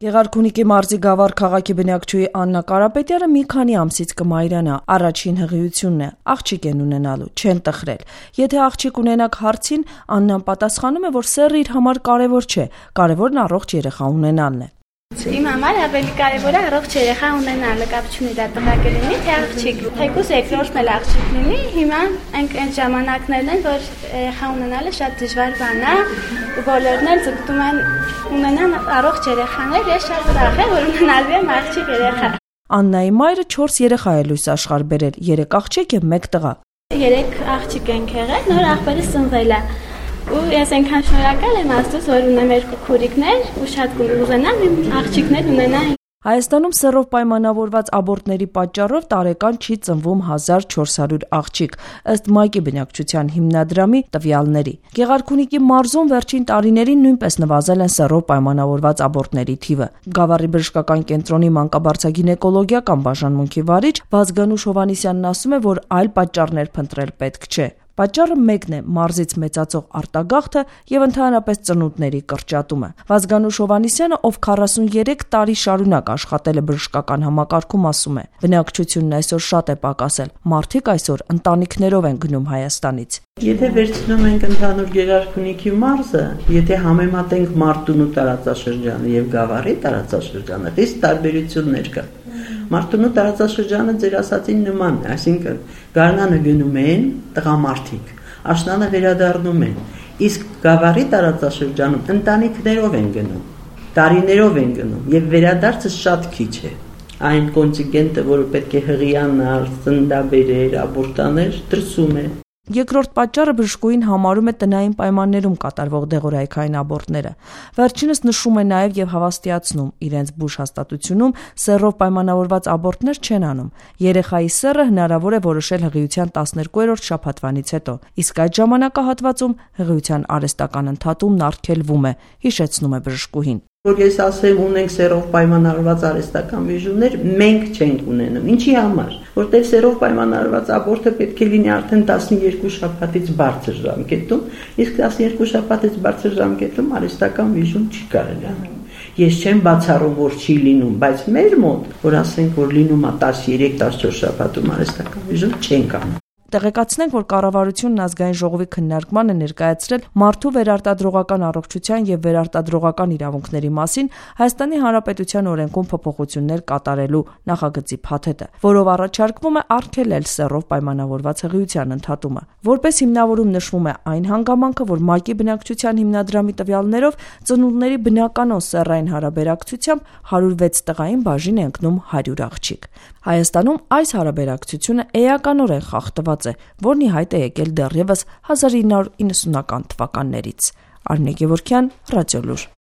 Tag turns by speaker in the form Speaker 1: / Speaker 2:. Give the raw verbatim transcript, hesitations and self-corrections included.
Speaker 1: Գեղարքունիքի մարզի Գավառ քաղաքի բնակչուհի Աննա Կարապետյանը մի քանի ամսից կմայրանա, առաջին հղիությունն է, աղջիկ են ունենալու, չեն տխրել։ Եթե աղջիկ ունենաք հարցին, Աննան պատասխանում է, որ սեռը իր համար կարևոր չէ, կարևորն առողջ երեխա ունենալն է։
Speaker 2: Իմ համար ավելի կարևոր է առողջ երեխա ունենալը, կապ չունի դա տղակ լինի, թե աղջիկ։ Թեկուզ երկրորդն էլ աղջիկ լինի, հիմա այն ժամանակներն են, որ երեխա ունենալը շատ դժվար բան է, ու բոլորն էլ ձգտում են ունենան առողջ երեխաներ, ես շատ ուրախ եմ, որ ունենալու եմ աղջիկ երեխա։
Speaker 1: Աննայի մայրը չորս երեխա է լույս աշխարհ բերել, երեք աղջիկ եւ մեկ տղա։
Speaker 2: Երեք աղջիկ ենք եղել, նոր աղբերը ծնվել է։ Ու ես այնքան շնորհակալ եմ Աստծուց, որ ունեմ երկու քուրիկներ ու շատ կուզենամ իմ աղջիկներ ունենալ։
Speaker 1: Հայաստանում սեռով պայմանավորված աբորտների պատճառով տարեկան չի ծնվում հազար չորս հարյուր աղջիկ, ըստ ՄԱԿ-ի բնակչության հիմնադրամի տվյալների։ Գեղարքունիքի մարզում վերջին տարիներին նույնպես նվազել են սեռով պայմանավորված աբորտների թիվը։ Գավառի բժշկական կենտրոնի մանկաբարձագինեկոլոգիական բաժանմունքի վարիչ Վազգանուշ Հովհաննիսյանն ասում է, որ այլ պատճառներ փնտրել պետք չէ։ Պատճառը մեկն է՝ մարզից մեծացող արտագաղթը եւ ընդհանրապես ծնունդների կրճատումը։ Վազգանուշ Հովհաննիսյանը, ով քառասուններեք տարի շարունակ աշխատել է բժշկական համակարգում, ասում է. բնակչությունն այսօր շատ է պակասել, մարդիկ այսօր ընտանիքներով են գնում Հայաստանից։
Speaker 3: Եթե վերցնում ենք ընդհանուր Գեղարքունիքի մարզը, եթե համեմատենք Մարտունու տարածաշրջանը եւ Գավառի տարածաշրջանը, ըստ տարբերություններ կա։ Մարտունու տարածաշրջանը ձեր ասածին նման է, այսինքն գարնանը գնում են տղամարդիկ, աշնանը վերադառնում են, իսկ Գավառի տարածաշրջանում ընտանիքներով են գնում, տարիներով են գնում եւ վերադարձը շատ քիչ է։ Այն կոնտինգենտը, որը պետք է հղիանալ, ծննդաբերեր, աբորտաներ, դրսում է։
Speaker 1: Երկրորդ պատճառը բժշկուհին համարում է տնային պայմաններում կատարվող դեղորայքային աբորտները։ Վերջինս նշում է նաև եւ հավաստիացնում, իրենց բուժ հաստատությունում սեռով պայմանավորված աբորտներ չեն անում։ Երեխայի սեռը հնարավոր է որոշել հղիության տասներկուերորդ շաբաթվանից հետո, իսկ այդ ժամանակահատվածում հղիության արհեստական ընդհատումն արգելվում է, հիշեցնում է բժշկուհին։
Speaker 3: Որ ես ասեմ ունենք սեռով պայմանավորված արհեստական վիժումներ, մենք չենք ունենում։ Ինչի համար? Որտեղ սեռով պայմանավորված աբորտը պետք է լինի արդեն տասներկու շաբաթից բարձր ժամկետում, իսկ տասներկու շաբաթից բարձր ժամկետում արհեստական վիժում չի կարելի անել։ Ես չեմ բացառում, որ չի լինում, բայց մեր մոտ, որ ասենք, որ լինում է տասներեք տասնչորս շաբաթում արհեստական վիժում չենք անում։
Speaker 1: Տեղեկացնենք, որ կառավարությունն ազգային ժողովի քննարկմանը ներկայացրել մարդու վերարտադրողական առողջության եւ վերարտադրողական իրավունքների մասին Հայաստանի Հանրապետության օրենքում փոփոխություններ կատարելու նախագծի փաթեթը, որով առաջարկվում է արգելել սեռով պայմանավորված հղիության ընդհատումը։ Որպես հիմնավորում նշվում է այն հանգամանքը, որ ՄԱԿ-ի բնակչության հիմնադրամի տվյալներով ծնունդների բնականոն սեռային հարաբերակցությամբ հարյուր վեց տղային բաժին է ընկնում հարյուր աղջիկ։ Հայաստանում այս հարաբերակցությունը էականորեն խախտված է, որն ի հայտ է եկել դեռևս հազար ինը հարյուր իննսունական թվականներից։ Արմինե Գևորգյան, Ռադիոլուր։